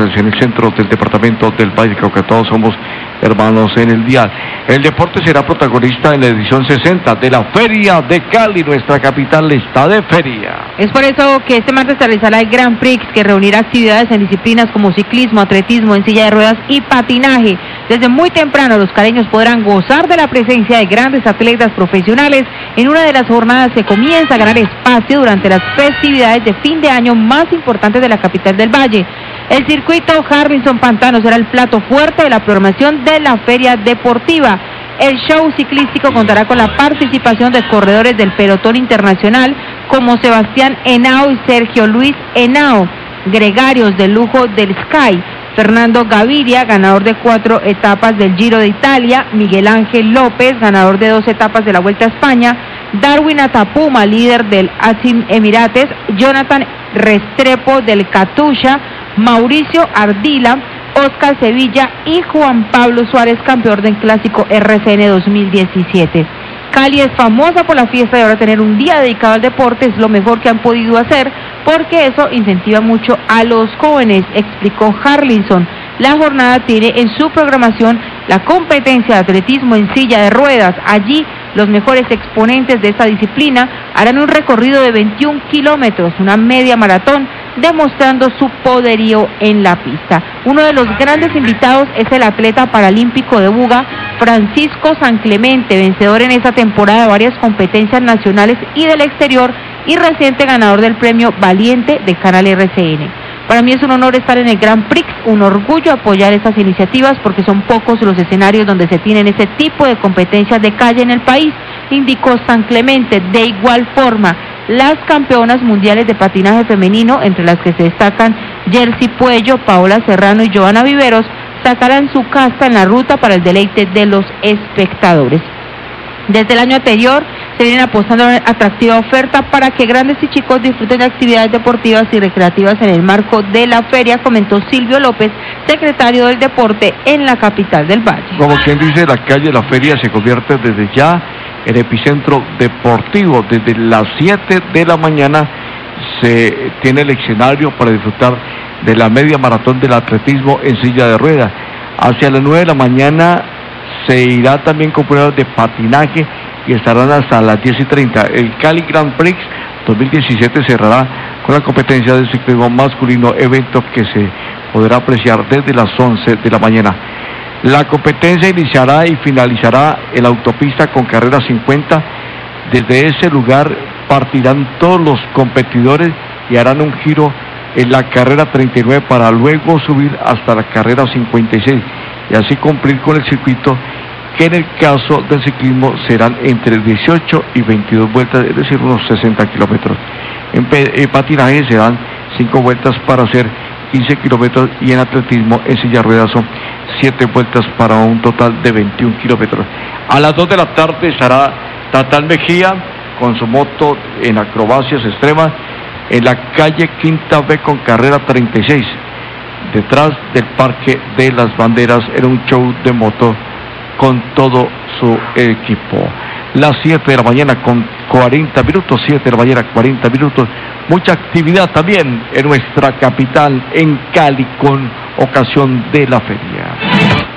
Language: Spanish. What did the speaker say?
ustedes en el centro del departamento del Valle Cauca. Todos somos hermanos en el dial. El deporte será protagonista en la edición 60 de la Feria de Cali. Nuestra capital está de feria. Es por eso que este martes se realizará el Grand Prix, que reunirá actividades en disciplinas como ciclismo, atletismo en silla de ruedas y patinaje. Desde muy temprano los caleños podrán gozar de la presencia de grandes atletas profesionales en una de las jornadas que comienza a ganar espacio durante las festividades de fin de año más importantes de la capital del Valle. El circuito Harrison Pantano será el plato fuerte de la programación de la feria deportiva. El show ciclístico contará con la participación de corredores del pelotón internacional como Sebastián Henao y Sergio Luis Henao, gregarios de lujo del Sky, Fernando Gaviria, ganador de 4 etapas del Giro de Italia, Miguel Ángel López, ganador de 2 etapas de la Vuelta a España, Darwin Atapuma, líder del Asim Emirates, Jonathan Restrepo del Katusha, Mauricio Ardila, Oscar Sevilla y Juan Pablo Suárez, campeón del clásico RCN 2017. Cali es famosa por la fiesta y ahora tener un día dedicado al deporte es lo mejor que han podido hacer porque eso incentiva mucho a los jóvenes, explicó Harlinson. La jornada tiene en su programación la competencia de atletismo en silla de ruedas. Allí los mejores exponentes de esta disciplina harán un recorrido de 21 kilómetros, una media maratón, demostrando su poderío en la pista. Uno de los grandes invitados es el atleta paralímpico de Buga, Francisco San Clemente, vencedor en esta temporada de varias competencias nacionales y del exterior y reciente ganador del premio Valiente de Canal RCN. Para mí es un honor estar en el Grand Prix, un orgullo apoyar estas iniciativas porque son pocos los escenarios donde se tienen ese tipo de competencias de calle en el país, indicó San Clemente. De igual forma, las campeonas mundiales de patinaje femenino, entre las que se destacan Jersey Puello, Paola Serrano y Joana Viveros, sacarán su casta en la ruta para el deleite de los espectadores. Desde el año anterior se vienen apostando a una atractiva oferta para que grandes y chicos disfruten de actividades deportivas y recreativas en el marco de la feria, comentó Silvio López, secretario del deporte en la capital del Valle. Como quien dice, la calle de la feria se convierte desde ya en epicentro deportivo. Desde las 7 de la mañana se tiene el escenario para disfrutar de la media maratón del atletismo en silla de ruedas. Hacia las 9 de la mañana se irá también con pruebas de patinaje y estarán hasta las 10:30. El Cali Grand Prix 2017 cerrará con la competencia de ciclismo masculino, evento que se podrá apreciar desde las 11 de la mañana. La competencia iniciará y finalizará en la autopista con carrera 50. Desde ese lugar partirán todos los competidores y harán un giro en la carrera 39 para luego subir hasta la carrera 56 y así cumplir con el circuito, que en el caso del ciclismo serán entre 18 y 22 vueltas, es decir, unos 60 kilómetros. En patinaje serán 5 vueltas para hacer 15 kilómetros y en atletismo en silla de ruedas son 7 vueltas para un total de 21 kilómetros. A las 2 de la tarde estará Tatal Mejía con su moto en acrobacias extremas en la calle Quinta B con carrera 36, detrás del Parque de las Banderas, en un show de moto con todo su equipo. Las 7 de la mañana con 40 minutos, 7 de la mañana 40 minutos, mucha actividad también en nuestra capital, en Cali, con ocasión de la feria.